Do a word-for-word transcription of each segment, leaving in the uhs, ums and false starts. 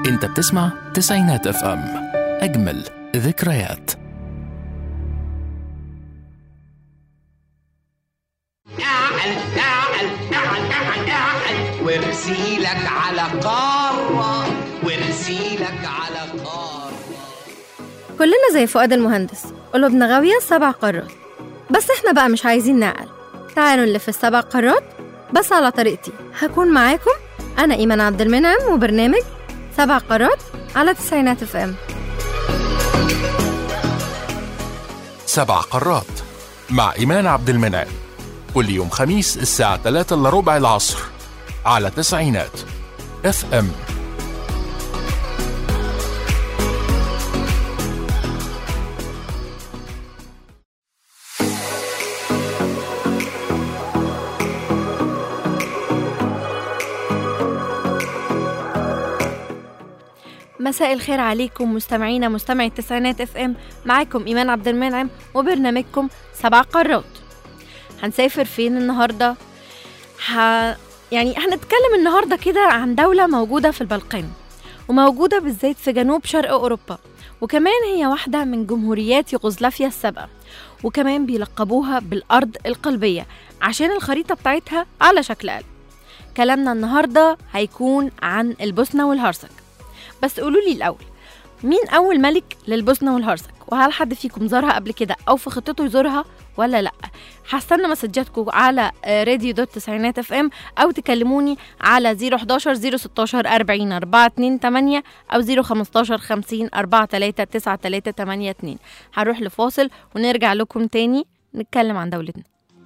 انت بتسمع تسعينات اف ام، اجمل ذكريات. اعل اعل اعل اعل اعل وارسيلك على قارة وارسيلك على قارة. كلنا زي فؤاد المهندس، قلوبنا غاوية سبع قارات، بس احنا بقى مش عايزين نعقل. تعالوا نلف السبع قارات بس على طريقتي. هكون معاكم أنا إيمان عبد المنعم، وبرنامج سبع قارات على تسعينات اف ام. سبع قارات مع إيمان عبد المنعم، كل يوم خميس الساعة ثلاثة إلا ربع العصر على تسعينات اف ام. مساء الخير عليكم مستمعينا مستمعي التسعينات اف ام. معاكم إيمان عبد المنعم وبرنامجكم سبع قارات. هنسافر فين النهاردة؟ ح... يعني هنتكلم النهاردة كده عن دولة موجودة في البلقان، وموجودة بالذات في جنوب شرق أوروبا، وكمان هي واحدة من جمهوريات يوغوسلافيا السابقة، وكمان بيلقبوها بالأرض القلبية عشان الخريطة بتاعتها على شكل قلب. كلامنا النهاردة هيكون عن البوسنة والهرسك. بس قولولي الأول، مين أول ملك للبوسنة والهرسك؟ وهل حد فيكم زارها قبل كده أو في خطته يزورها ولا لأ؟ هستنى مسجاتكم على راديو دوت تسعينات اف ام، أو تكلموني على زيرو حداشر زيرو ستاشر أربعين أربعة اتنين تمانية أو زيرو خمستاشر خمسين أربعة تلاتة تسعة تلاتة تمانية اتنين. هنروح لفاصل ونرجع لكم تاني نتكلم عن دولتنا.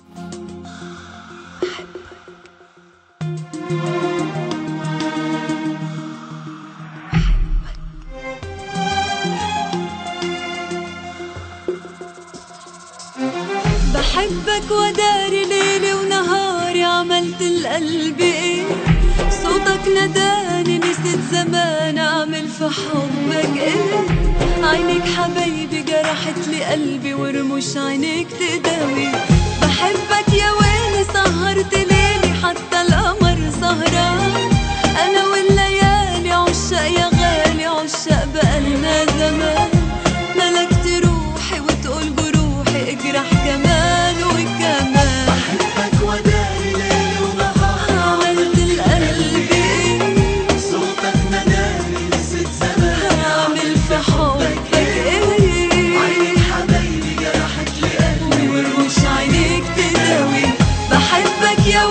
بحبك وداري ليلي ونهاري، عملت القلب ايه؟ صوتك نداني، نسيت زمان اعمل في حبك ايه؟ عينيك حبايبي جرحت لي قلبي، ورموش عينيك تداوي. بحبك يا ويلي، سهرت ليلي حتى القمر سهران. انا والليالي عشاق يا غالي، عشاق بقالنا زمان. ملكت روحي وتقول جروحي اجرح كمان وكمان. بحبك وداري ليل ونهار، عملت القلب ايه؟ صوتك نداني، نسيت زمان اعمل في حبك ايه؟ عينيك حبايبي جرحت لي قلبي، ورموش عينيك تداوي. بحبك يا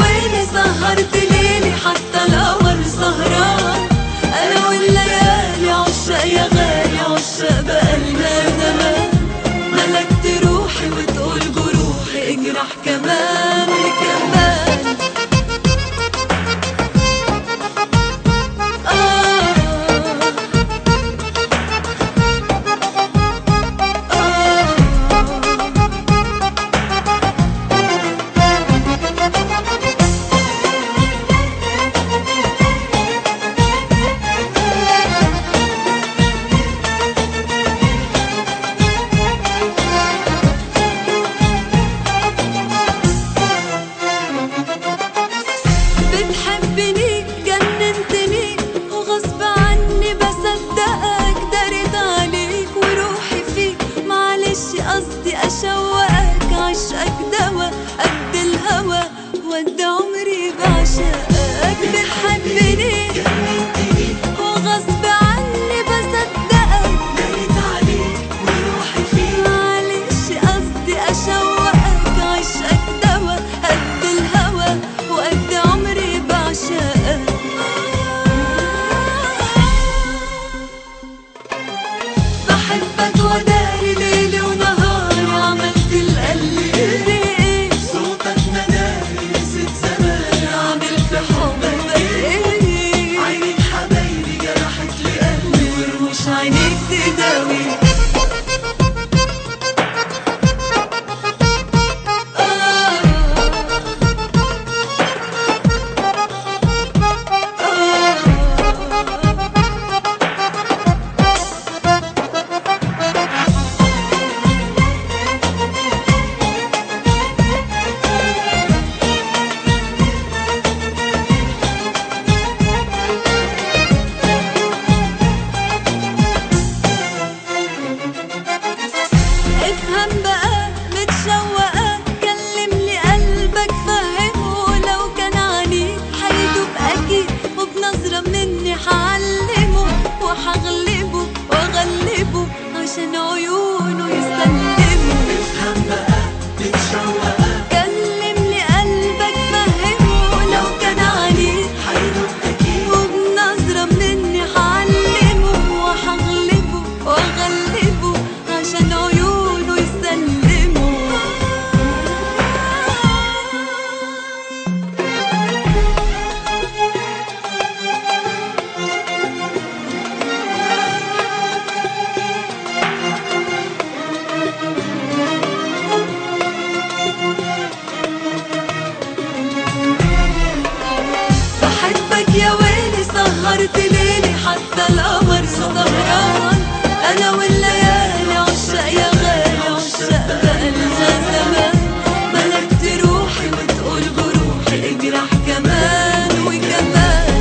واسرح كمان وكمان.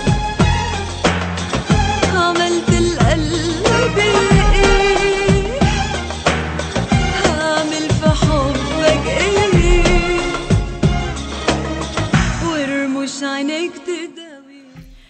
عملت القلب ايه هعمل في حبك ايه ورموش عينيك تداوي.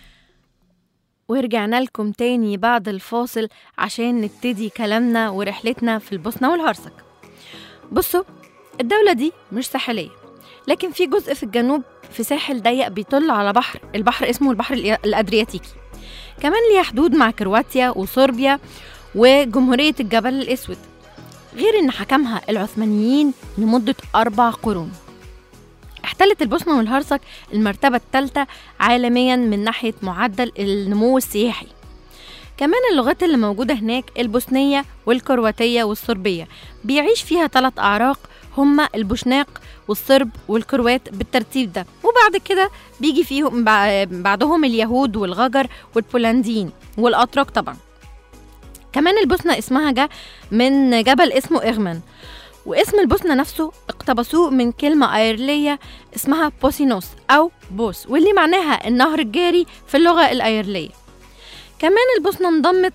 ورجعنا لكم تاني بعد الفاصل عشان نبتدي كلامنا ورحلتنا في البوسنة والهرسك. بصوا، الدولة دي مش ساحلية، لكن في جزء في الجنوب في ساحل ضيق بيطل على بحر، البحر اسمه البحر الأدرياتيكي. كمان ليها حدود مع كرواتيا وصربيا وجمهورية الجبل الأسود، غير إن حكمها العثمانيين لمدة أربع قرون. احتلت البوسنة والهرسك المرتبة الثالثة عالميا من ناحية معدل النمو السياحي. كمان اللغات اللي موجودة هناك البوسنية والكرواتية والصربية، بيعيش فيها ثلاث أعراق هما البوشناق والصرب والكروات بالترتيب ده، وبعد كده بيجي فيهم بعدهم اليهود والغجر والبولنديين والأتراك طبعا. كمان البوسنة اسمها جاء من جبل اسمه إغمان، واسم البوسنة نفسه اقتبسوه من كلمة أيرلية اسمها بوسينوس أو بوس، واللي معناها النهر الجاري في اللغة الأيرلية. كمان البوسنة انضمت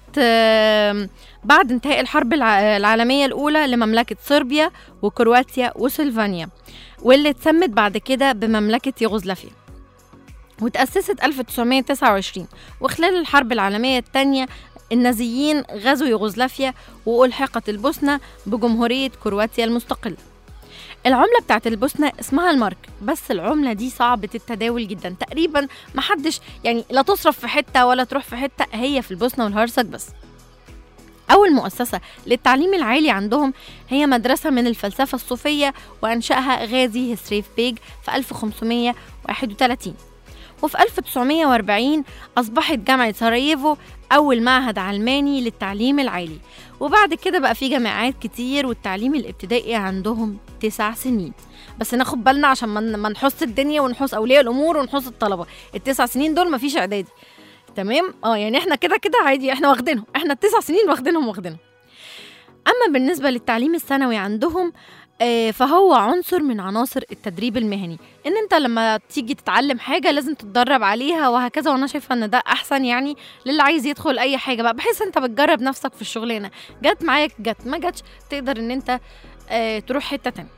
بعد انتهاء الحرب العالمية الأولى لمملكة صربيا وكرواتيا وسلفانيا، واللي اتسمت بعد كده بمملكة يوغوسلافيا، وتأسست ألف وتسعمية وتسعة وعشرين. وخلال الحرب العالمية الثانية النازيين غزوا يوغوسلافيا وألحقت البوسنة بجمهورية كرواتيا المستقلة. العملة بتاعت البوسنة اسمها المارك، بس العملة دي صعبة التداول جدا، تقريبا محدش يعني لا تصرف في حتة ولا تروح في حتة، هي في البوسنة والهرسك بس. أول مؤسسة للتعليم العالي عندهم هي مدرسة من الفلسفة الصوفية، وأنشأها غازي هسريف بيج في ألف وخمسمية وواحد وثلاثين. وفي ألف وتسعمية وأربعين أصبحت جامعة سراييفو أول معهد علماني للتعليم العالي، وبعد كده بقى في جامعات كتير، والتعليم الابتدائي عندهم تسع سنين. بس ناخد بالنا عشان ما نحص الدنيا ونحص أولياء الأمور ونحص الطلبة، التسع سنين دول مفيش إعدادي، تمام؟ اه يعني احنا كده كده عادي، احنا واخدينهم، احنا التسع سنين واخدينهم واخدينهم. أما بالنسبة للتعليم الثانوي عندهم فهو عنصر من عناصر التدريب المهني، ان انت لما تيجي تتعلم حاجة لازم تتدرب عليها وهكذا. وانا شايفة ان ده احسن يعني للي عايز يدخل اي حاجة بقى، بحيث انت بتجرب نفسك في الشغلانة، جت معاك جت، ما جتش تقدر ان انت اه تروح حتة تانية.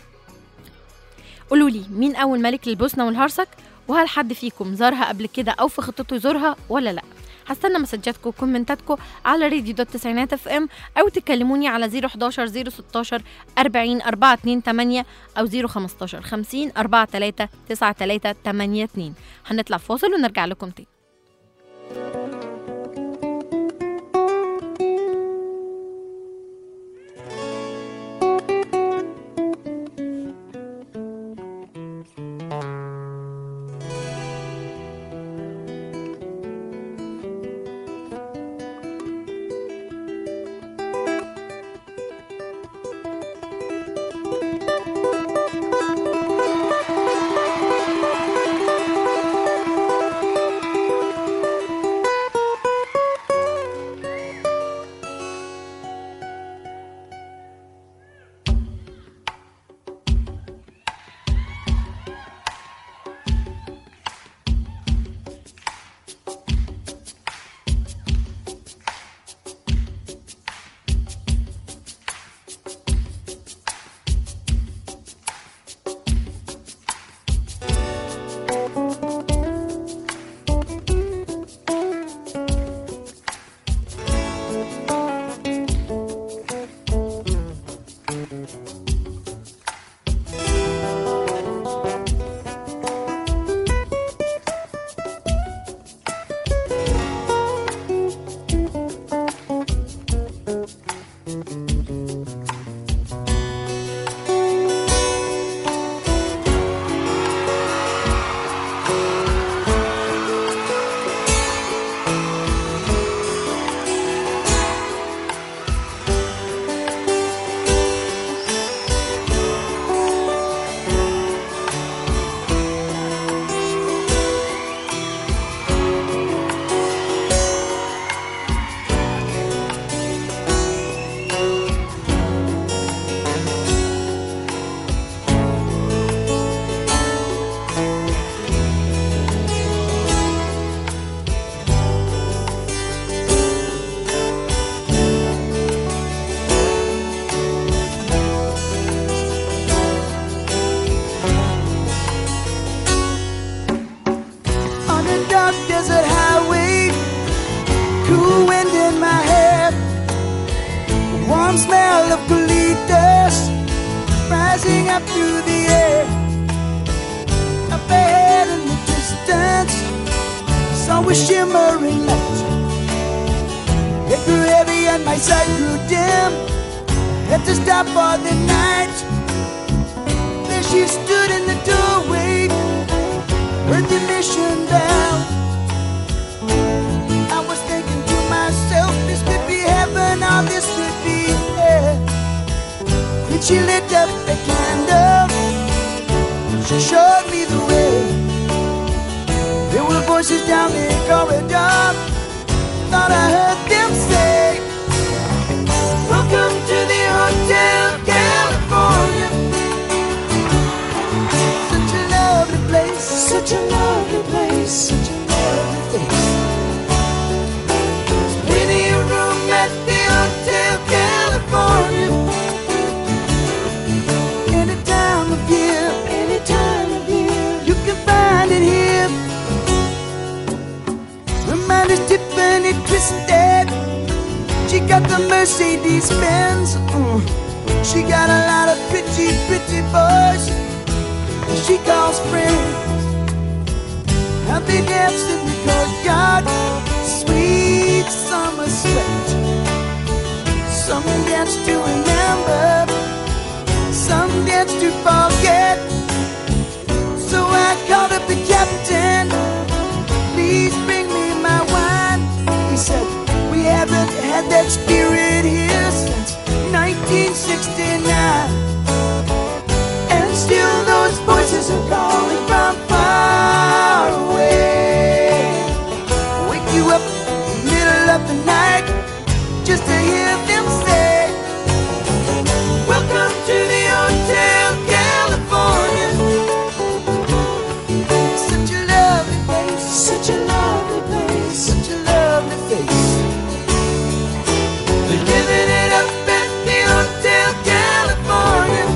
قولولي مين اول ملك للبوسنة والهرسك، وهل حد فيكم زارها قبل كده او في خطته يزورها ولا لا؟ هستنى مسجاتكم وكومنتاتكم على راديو دوت تسعينات اف ام، او تكلموني على زيرو حداشر زيرو ستاشر أربعين أربعة اتنين تمانية او زيرو خمستاشر خمسين أربعة تلاتة تسعة تلاتة تمانية اتنين. هنطلع فاصل ونرجع لكم تاني. dancing up through the air. Up ahead in the distance, saw a shimmering light. It grew heavy and my sight grew dim. Had to stop for the night. There she stood in the doorway, heard the mission bell. I was thinking to myself, this could be heaven or this could be hell. When she lit up the candle, she showed me the way. There were voices down the corridor, thought I heard them say, welcome to the Hotel California. Such a lovely place, such a lovely place, such a lovely place. There's plenty of room at the Hotel California. Any time of year, any time of year, you can find it here. Her mind is Tiffany twisted. She got the Mercedes Benz. Mm. She got a lot of pretty, pretty boys she calls friends. And they dance in the courtyard, sweet summer sweat. Some dance to remember, some dance to forget. So I called up the captain, please bring me my wine. He said, we haven't had that spirit here since nineteen sixty-nine. And still those voices are calling from far away. Wake you up in the middle of the night just to hear them say, welcome to the Hotel California. Such a lovely place, such a lovely place, such a lovely place. They're living it up at the Hotel California.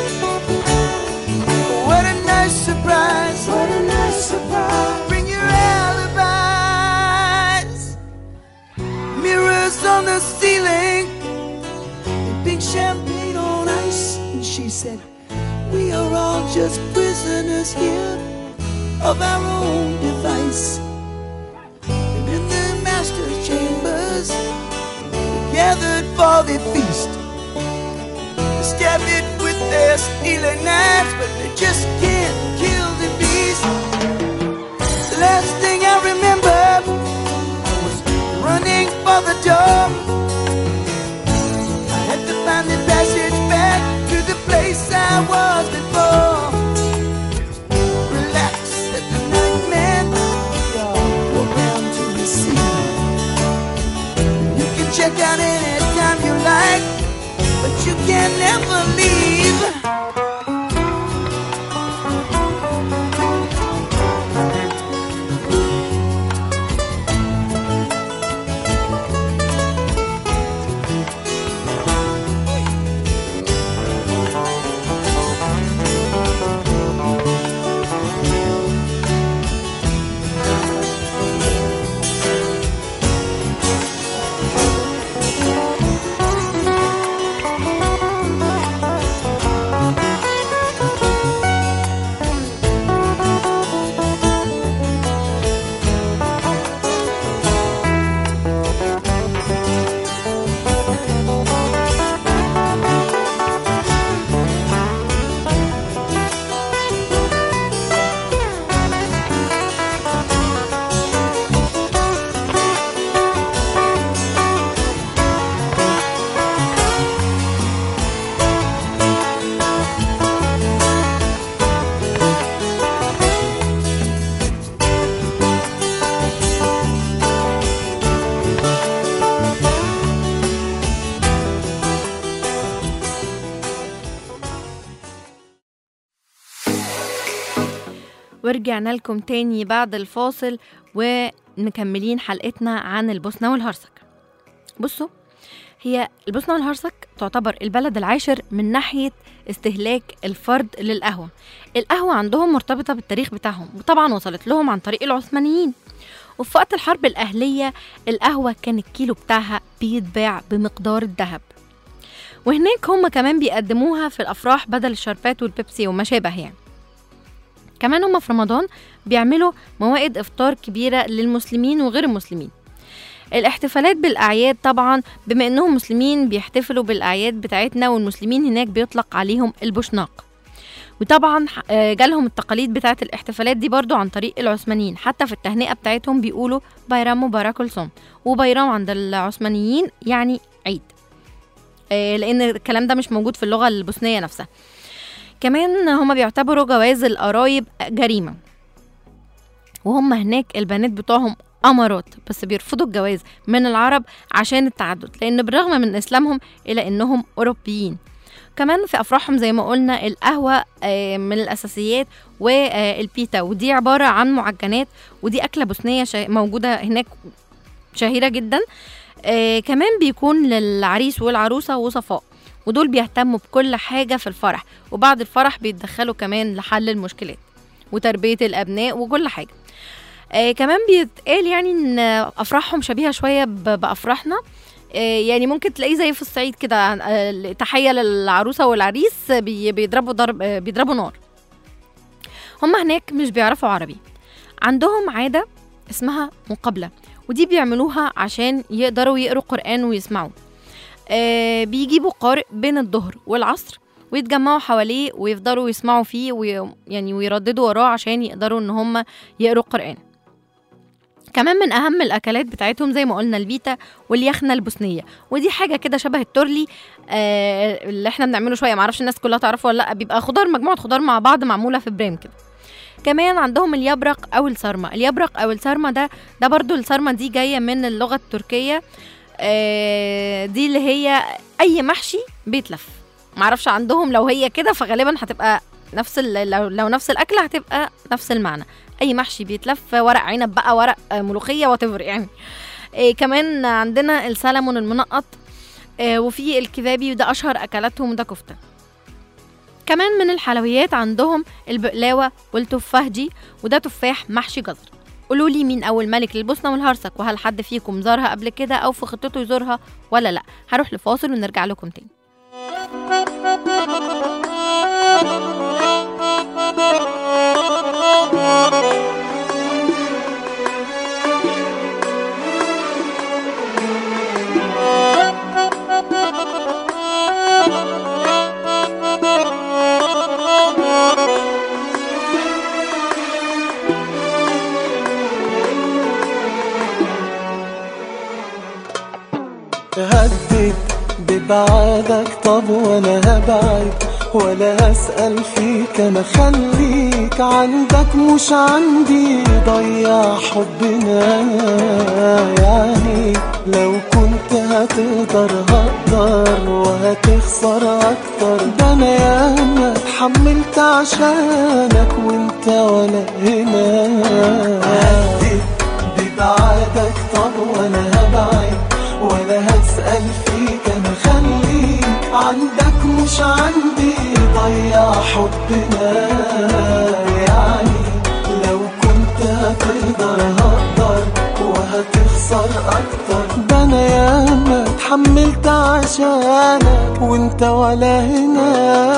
What a nice surprise, what a nice surprise. Bring your alibis. Mirrors on the ceiling, big champagne on ice. And she said, we are all just prisoners here of our own device. And in the master's chambers, gathered for the feast. They stab it with their stealing knives, but they just can't kill the beast. The last thing I remember, I was running for the door. I had to find the passage back to the place I was before. Relax, said the night man, y'all go round to the sea. You can check out anytime you like, but you can never leave. ورجعنا لكم تاني بعد الفاصل ومكملين حلقتنا عن البوسنة والهرسك. بصوا، هي البوسنة والهرسك تعتبر البلد العاشر من ناحية استهلاك الفرد للقهوة. القهوة عندهم مرتبطة بالتاريخ بتاعهم، وطبعا وصلت لهم عن طريق العثمانيين. وفي وقت الحرب الأهلية القهوة كان الكيلو بتاعها بيتباع بمقدار الذهب. وهناك هم كمان بيقدموها في الأفراح بدل الشربات والبيبسي وما شابه يعني. كمان هم في رمضان بيعملوا موائد إفطار كبيرة للمسلمين وغير المسلمين. الاحتفالات بالأعياد طبعا بما أنهم مسلمين بيحتفلوا بالأعياد بتاعتنا، والمسلمين هناك بيطلق عليهم البوشناق. وطبعا جالهم التقاليد بتاعت الاحتفالات دي برضو عن طريق العثمانيين، حتى في التهنئة بتاعتهم بيقولوا بايرام مبارك لسون، وبايرام عند العثمانيين يعني عيد، لأن الكلام ده مش موجود في اللغة البوسنية نفسها. كمان هم بيعتبروا جواز القرايب جريمة، وهم هناك البنات بتوعهم أمارات، بس بيرفضوا الجواز من العرب عشان التعدد، لأن بالرغم من إسلامهم إلى أنهم أوروبيين. كمان في أفراحهم زي ما قلنا القهوة من الأساسيات، والبيتا، ودي عبارة عن معجنات، ودي أكلة بوسنية موجودة هناك شهيرة جدا. كمان بيكون للعريس والعروسة وصفاء، ودول بيهتموا بكل حاجة في الفرح، وبعد الفرح بيتدخلوا كمان لحل المشكلات وتربية الأبناء وكل حاجة. آه كمان بيتقال يعني ان افراحهم شبيهه شويه بافراحنا، آه يعني ممكن تلاقيه زي في الصعيد كده، آه تحيه للعروسه والعريس بي بيضربوا ضرب آه بيضربوا نار. هم هناك مش بيعرفوا عربي، عندهم عاده اسمها مقابله، ودي بيعملوها عشان يقدروا يقروا قرآن ويسمعوا. آه بيجيبوا قارئ بين الظهر والعصر ويتجمعوا حواليه ويفضلوا يسمعوا فيه ويعني ويرددوا وراه عشان يقدروا ان هم يقروا قرآن. كمان من أهم الأكلات بتاعتهم زي ما قلنا البيتا واليخنة البوسنية، ودي حاجة كده شبه التورلي آه اللي احنا بنعمله شوية، معرفش الناس كلها تعرفه ولا لأ. بيبقى خضار، مجموعة خضار مع بعض معمولة في بريم كده. كمان عندهم اليبرق أو السرمة. اليبرق أو السرمة ده ده برضو السرمة دي جاية من اللغة التركية، آه دي اللي هي أي محشي بيتلف. معرفش عندهم لو هي كده فغالبا هتبقى نفس لو, لو نفس الأكلة هتبقى نفس المعنى. أي محشي بيتلف، ورق عنب بقى، ورق ملوخية واتفر يعني. إيه كمان عندنا السلمون المنقط، إيه وفي الكبابي، وده أشهر أكلاتهم، وده كفتة. كمان من الحلويات عندهم البقلاوة والتفاهجي، وده تفاح محشي جزر. قولوا لي مين أول ملك للبوسنة والهرسك، وهل حد فيكم زارها قبل كده أو في خطته يزورها ولا لأ؟ هروح لفاصل ونرجع لكم تاني. تهدد ببعادك، طب وانا هبعد ولا هسأل فيك، انا خليك عندك مش عندي، ضيع حبنا يعني. لو كنت هتقدر هقدر وهتخسر اكتر، ده انا ياما اتحملت عشانك وانت ولا هنا. هدد ببعادك، طب وانا هبعد ولا هسأل فيك، انا خليك عندك مش عندي، ضيع حبنا يعني. لو كنت هتقدر هقدر وهتخسر اكتر، ده انا ياما اتحملت عشانك وانت ولا هنا.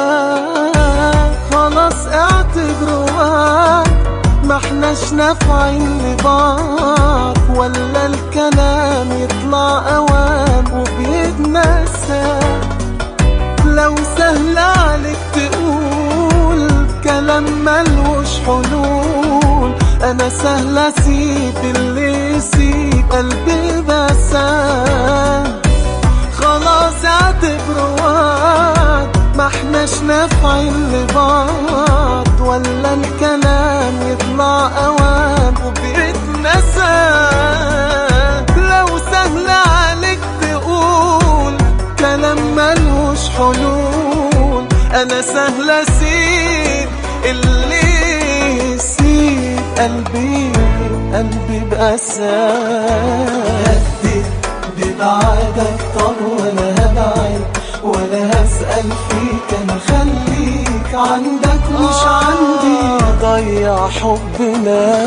خلاص اعتبروها ما احناش نافعين لبعض، ولا الكلام يطلع اوام وبيتنسى. لو سهل عليك تقول كلام ملوش حلول، انا سهل اسيب اللي يسيب قلبي بساه. خلاص اعتبره وعد ما احناش نافعين لبعض، ولا الكلام يطلع اوام وبيتنسى. لو سهل عليك تقول كلام ملوش حلول، انا سهل اسيب اللي يسيب قلبي قلبي بأساه. هدد ببعادك، طب وانا هبعد ولا هسأل فيك، انا خليك عندك مش عندي، ضيع حبنا.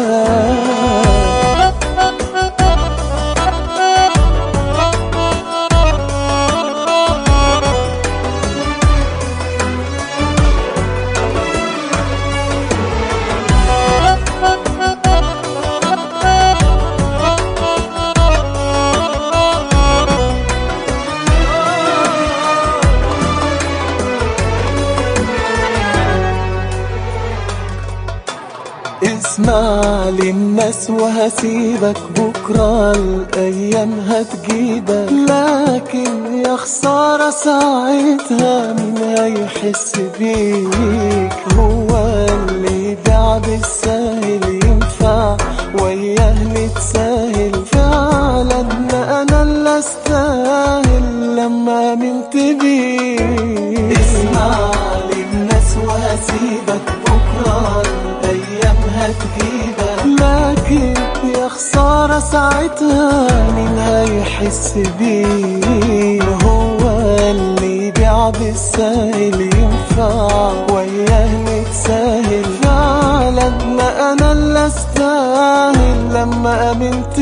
للناس وهسيبك بكرة الأيام هتجيبك، لكن يا خسارة ساعتها مين هيحس بيك؟ هو اللي يبيع بالساهل ينفع وياه نتساهل؟ فعلا أنا اللي استاهل لما منت بيك. اسمع للناس وهسيبك بكرة الأيام هتجيبك، لكن يا خسارة ساعتها مين هيحس بيه؟ هو اللي يبيع بالساهل ينفع وياه نتساهل؟ فعلا ما أنا اللي استاهل لما أمنت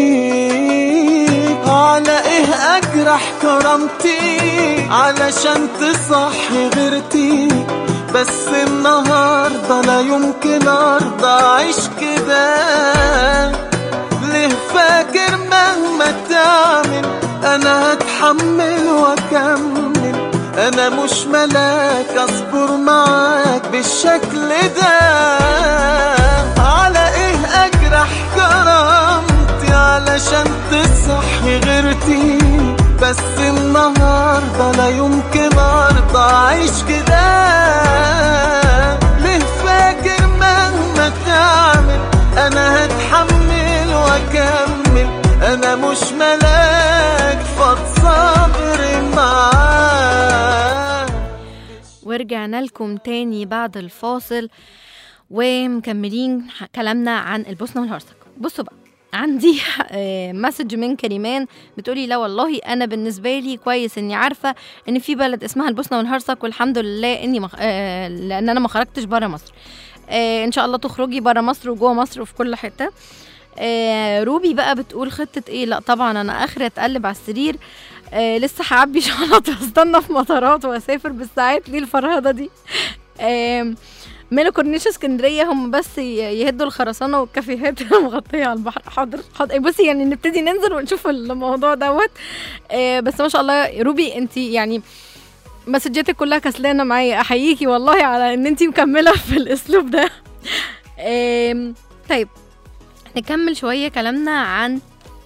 بيك. على إيه أجرح كرامتي علشان تصحي غيرتي؟ بس النهاردة لا يمكن أرضى أعيش كده. ليه فاكر مهما تعمل أنا هتحمل وأكمل؟ أنا مش ملاك أصبر معاك بالشكل ده. على إيه أجرح كرامتي علشان تصحي غيرتي؟ بس النهاردة لا يمكن أرضى أعيش كده. ليه فاكر مهما تعمل أنا هتحمل وأكمل؟ أنا مش ملاك فتصبر معاك. ورجعنا لكم تاني بعد الفاصل ومكملين كلامنا عن البوسنة والهرسك. بصوا بقى، عندي مسج من كريمان بتقولي لا والله انا بالنسبه لي كويس اني عارفه ان في بلد اسمها البوسنه والهرسك، والحمد لله اني مخ... آه لان انا ما خرجتش بره مصر. آه ان شاء الله تخرجي بره مصر وجوه مصر وفي كل حته. آه روبي بقى بتقول خطه ايه؟ لا طبعا انا اخري اتقلب على السرير. آه لسه هعبي شنط واستنى في مطارات واسافر بالساعات ليه الفرهده دي. آه ميلو كورنيش اسكندريه هم بس يهدوا الخرسانه والكافيهات المغطيه على البحر. حاضر حاضر بصي يعني نبتدي ننزل ونشوف الموضوع دوت. آه بس ما شاء الله روبي انت يعني مسجاتك كلها كسلانه معايا، احييكي والله على ان انت مكمله في الاسلوب ده. آه طيب نكمل شويه كلامنا عن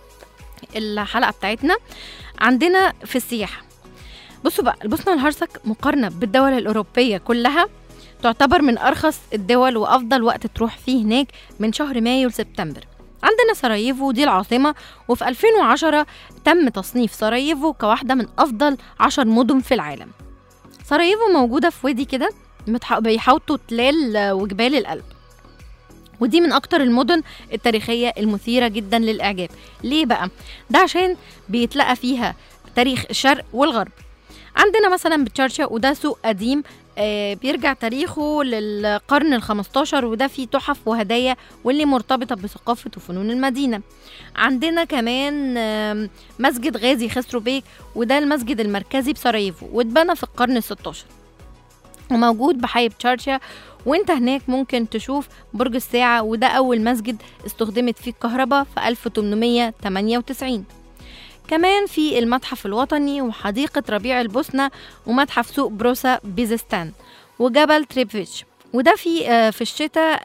الحلقه بتاعتنا. عندنا في السياحه بصوا بقى، البوسنه والهرسك مقارنه بالدول الاوروبيه كلها تعتبر من أرخص الدول وأفضل وقت تروح فيه هناك من شهر مايو لسبتمبر. عندنا سراييفو دي العاصمة، وفي ألفين وعشرة تم تصنيف سراييفو كواحدة من أفضل عشر مدن في العالم. سراييفو موجودة في وادي كده بيحوطوا تلال وجبال الألب، ودي من أكتر المدن التاريخية المثيرة جدا للإعجاب. ليه بقى؟ ده عشان بيتلقى فيها تاريخ الشرق والغرب. عندنا مثلا بتشارشا، وده سوق قديم آه بيرجع تاريخه للقرن الخمستاشر، وده فيه تحف وهدايا واللي مرتبطة بثقافة وفنون المدينة. عندنا كمان آه مسجد غازي خسرو بيك، وده المسجد المركزي بسراييفو واتبنى في القرن الستاشر وموجود بحي بتشارشا. وانت هناك ممكن تشوف برج الساعة، وده أول مسجد استخدمت فيه الكهرباء في ألف وثمانمية وتمانية وتسعين. كمان في المتحف الوطني وحديقة ربيع البوسنة ومتحف سوق بروسا بيزستان وجبل تريبفيتش، وده في في الشتاء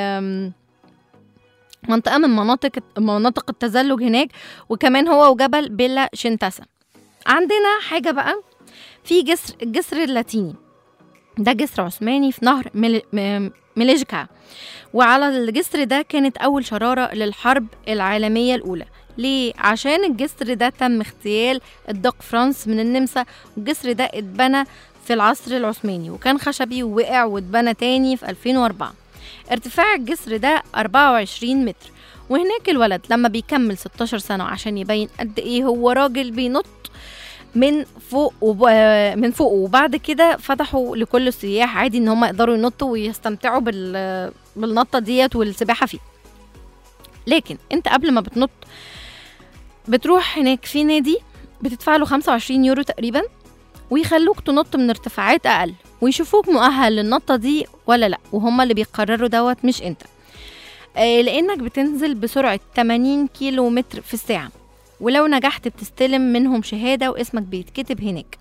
منطقة من مناطق مناطق التزلج هناك، وكمان هو وجبل بيلا شنتاسا. عندنا حاجة بقى في جسر الجسر اللاتيني، ده جسر عثماني في نهر ميليجكا، وعلى الجسر ده كانت أول شرارة للحرب العالمية الأولى. ليه؟ عشان الجسر ده تم اغتيال الدق فرانس من النمسا، والجسر ده اتبنى في العصر العثماني وكان خشبي ووقع واتبنى تاني في ألفين وأربعة. ارتفاع الجسر ده أربعة وعشرين متر، وهناك الولد لما بيكمل ستاشر سنة عشان يبين قد ايه هو راجل بينط من فوق وب... من فوق وبعد كده فتحوا لكل السياح عادي ان هم يقدروا ينطوا ويستمتعوا بال... بالنطة ديت والسباحة فيه. لكن انت قبل ما بتنط بتروح هناك في نادي بتدفع له خمسة وعشرين يورو تقريبا، ويخلوك تنط من ارتفاعات اقل ويشوفوك مؤهل للنطة دي ولا لا، وهم اللي بيقرروا دوت مش انت. آه لانك بتنزل بسرعة ثمانين كيلو متر في الساعة، ولو نجحت بتستلم منهم شهادة واسمك بيتكتب هناك.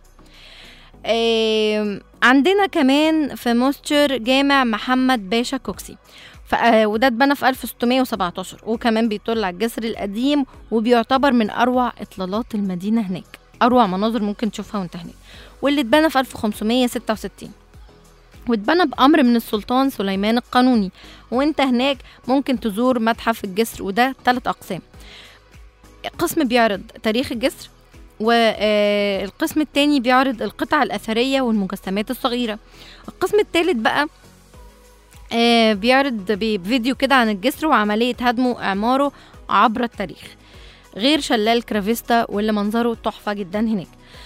آه عندنا كمان في موستشر جامع محمد باشا كوكسي. وده اتبنى في ألف وستمية وسبعتاشر، وكمان بيطل على الجسر القديم وبيعتبر من أروع إطلالات المدينة هناك، أروع مناظر ممكن تشوفها وانت هناك، واللي اتبنى في ألف وخمسمية وستة وستين، واتبنى بأمر من السلطان سليمان القانوني. وانت هناك ممكن تزور متحف الجسر، وده ثلاث أقسام. قسم بيعرض تاريخ الجسر، والقسم التاني بيعرض القطع الأثرية والمجسمات الصغيرة. القسم الثالث بقى بيعرض بفيديو كده عن الجسر وعملية هدمه وإعماره عبر التاريخ، غير شلال كرافيستا واللي منظره تحفة جدا هناك.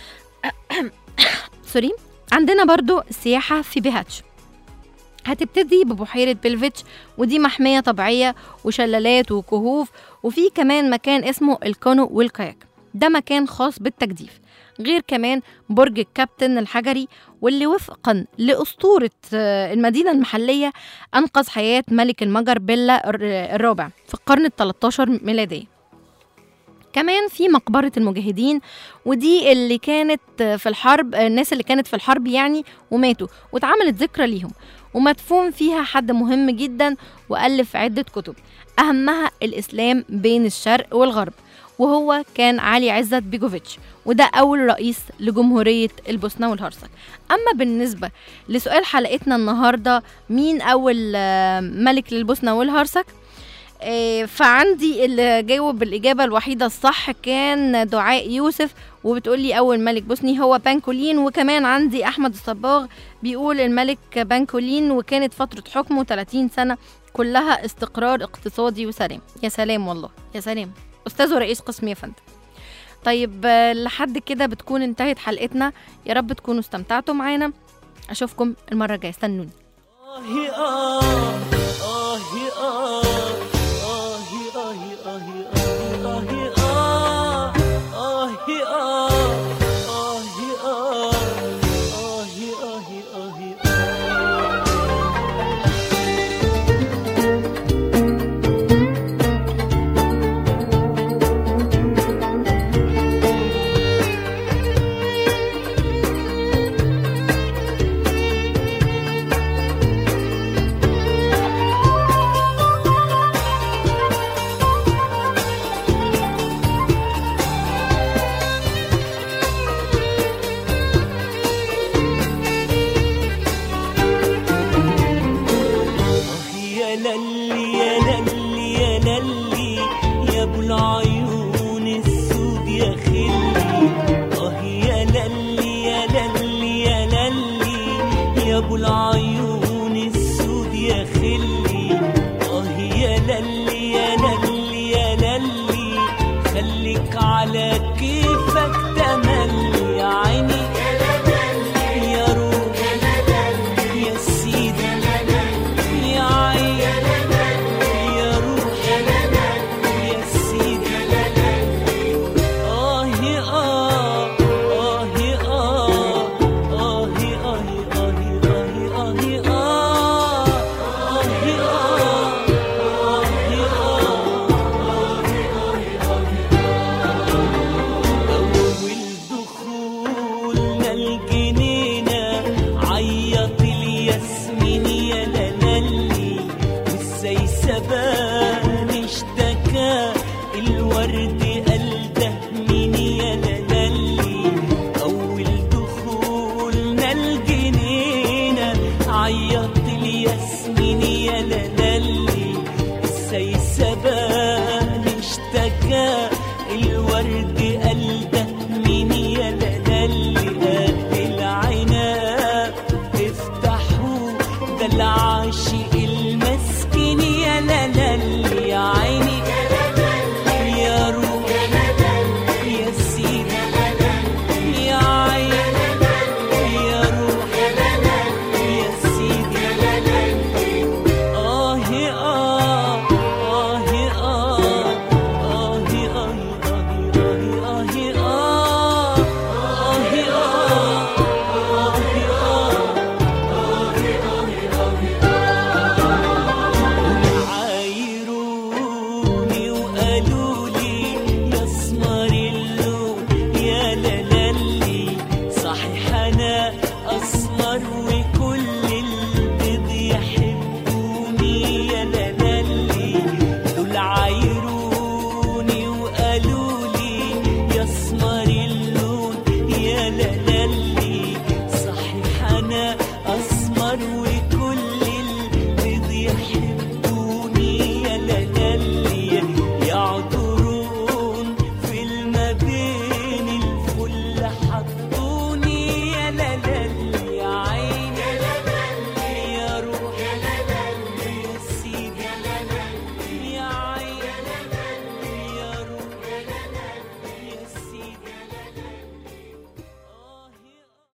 سوري. عندنا برضو السياحة في بيهاتش، هتبتدي ببحيرة بيلفيتش، ودي محمية طبيعية وشلالات وكهوف، وفي كمان مكان اسمه الكانو والكاياك، ده مكان خاص بالتجديف، غير كمان برج الكابتن الحجري واللي وفقا لأسطورة المدينة المحلية أنقذ حياة ملك المجر بيلا الرابع في القرن الثالث ميلادية. كمان في مقبرة المجاهدين، ودي اللي كانت في الحرب، الناس اللي كانت في الحرب يعني وماتوا، واتعملت ذكرى ليهم، ومدفون فيها حد مهم جدا وألف عدة كتب، أهمها الإسلام بين الشرق والغرب، وهو كان علي عزت بيجوفيتش، وده أول رئيس لجمهورية البوسنة والهرسك. أما بالنسبة لسؤال حلقتنا النهاردة، مين أول ملك للبوسنة والهرسك؟ فعندي اللي جاوب الإجابة الوحيدة الصح كان دعاء يوسف، وبتقولي أول ملك بوسني هو بانكولين. وكمان عندي أحمد الصباغ بيقول الملك بانكولين، وكانت فترة حكمه ثلاثين سنة كلها استقرار اقتصادي وسلام. يا سلام والله، يا سلام أستاذ ورئيس قسم يا فندم. طيب لحد كده بتكون انتهت حلقتنا، يا رب تكونوا استمتعتوا معانا، أشوفكم المرة الجاية، استنوني. آهي آه آهي آه آهي آهي آهي آهي آه آهي آه آهي آه آهي آهي آهي آه الدنيا